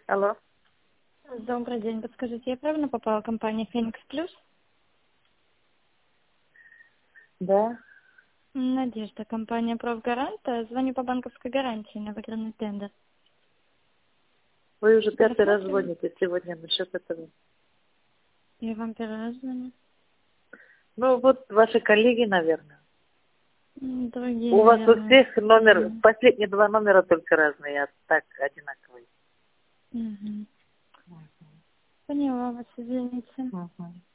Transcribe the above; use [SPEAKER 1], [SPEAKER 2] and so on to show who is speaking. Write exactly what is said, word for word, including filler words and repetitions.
[SPEAKER 1] Алло.
[SPEAKER 2] Добрый день. Подскажите, я правильно попала в компанию Феникс Плюс?
[SPEAKER 1] Да.
[SPEAKER 2] Надежда, компания Профгаранта. Звоню по банковской гарантии на выигранный тендер.
[SPEAKER 1] Вы уже пятый раз
[SPEAKER 2] Рассматриваем?
[SPEAKER 1] звоните сегодня насчет этого.
[SPEAKER 2] Я вам первый раз звоню.
[SPEAKER 1] Ну, вот ваши коллеги, наверное.
[SPEAKER 2] М, Другие,
[SPEAKER 1] У вас у
[SPEAKER 2] наверное.
[SPEAKER 1] всех номер,
[SPEAKER 2] Мгм.
[SPEAKER 1] последние два номера только разные, а так одинаковые.
[SPEAKER 2] Мгм. Поняла вас, извините.
[SPEAKER 1] Мгм.